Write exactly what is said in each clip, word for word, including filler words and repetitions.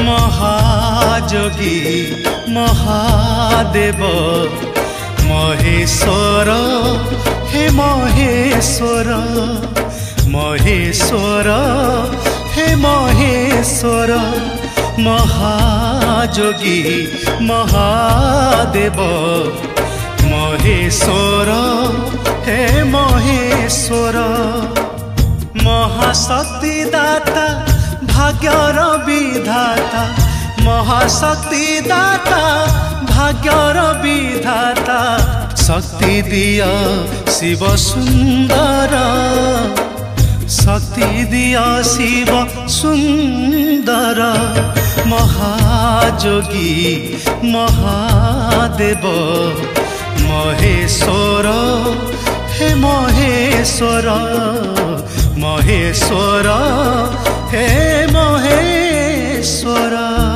महाजोगी महादेव महेश्वर हे महेश्वर महेश्वर हे महेश्वर महाजोगी महादेव महेश्वर हे महेश्वर महाशक्ति दाता भाग्यर विधाता महाशक्ति दाता भाग्यर विधाता शक्ति दिया शिव सुंदर शक्ति दिया शिव सुंदर महाजोगी महादेव महेश्वर हे महेश्वर महेश्वर हे महेश्वर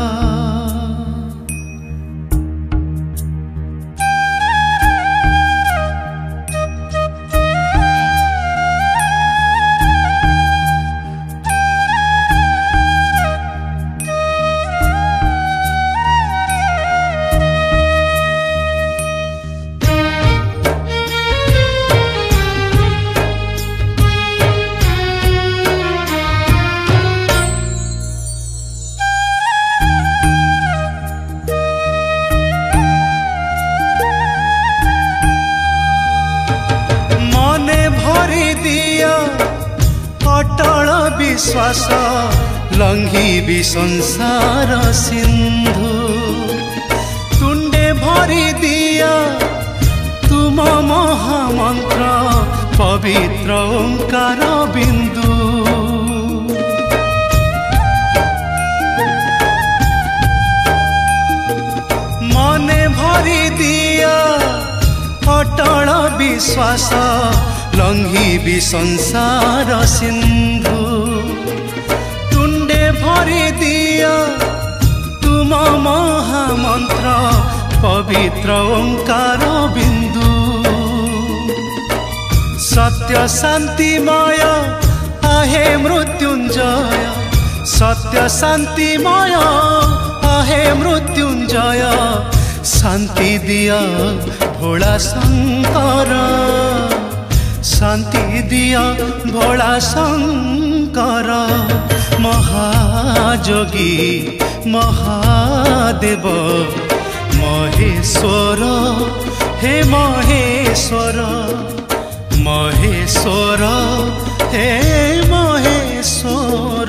विश्वास लंघी संसार सिंधु तुंडे भरी दिया तुम महामंत्र पवित्र ओंकार बिंदु मने भरी दिया अटल विश्वास लंघी संसार सिंधु तुंडे भरी दिया तुम महामंत्र पवित्र ओंकार बिंदु सत्य शांतिमय आहे मृत्युंजय सत्य शांतिमय आहे मृत्युंजय शांति दिया भोला शंकर शांति दिया भोला शंकर महाजोगी महादेव महेश्वर हे महेश्वर महेश्वर हे महेश्वर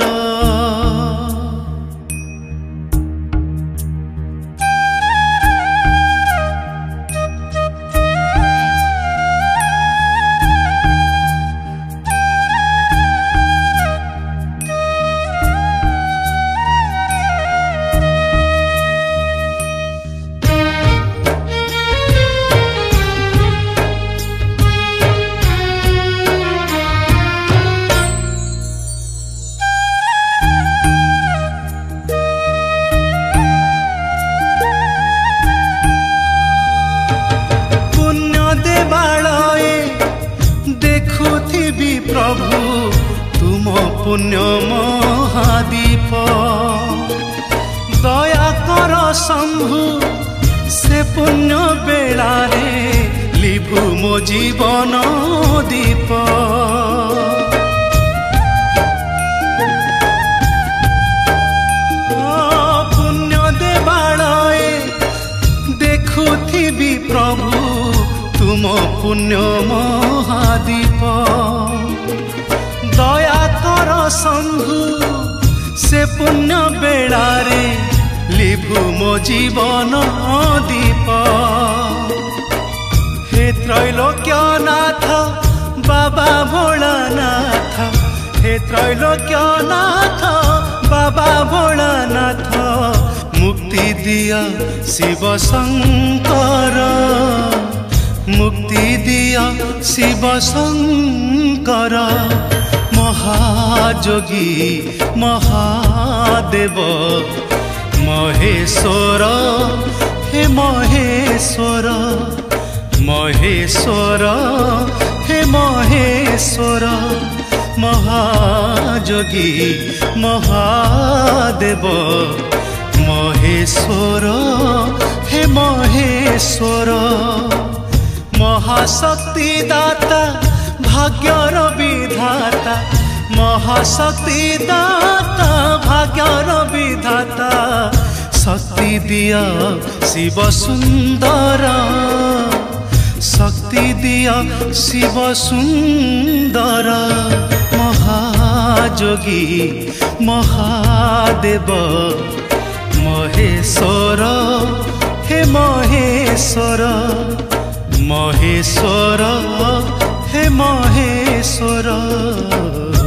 प्रभु तुम पुण्य महादीप दया कर शंभु से पुण्य बेला रे लिभु मो जीवन दीप पुण्य देवालय देखुथिबी प्रभु तुम पुण्य महादीप दया कर शंभु से पुण्य बेला रे लिभु मो जीवन दीप हे त्रैलोक्यनाथ बाबा भोलानाथ हे त्रैलोक्यनाथ बाबा भोलानाथ मुक्ति दिया शिव शंकर मुक्ति दिया शिव शंकर महाजोगी महादेव महेश्वर हे महेश्वर महेश्वर हे महेश्वर महाजोगी महादेव महेश्वर हे महेश्वर महाशक्ति दाता भाग्यर विधाता महाशक्ति दाता भाग्यर विधाता शक्ति दिया शिव सुंदर शक्ति दिया शिव सुंदर महाजोगी महादेव महेश्वर हे महेश्वर महेश्वर हे महेश्वर।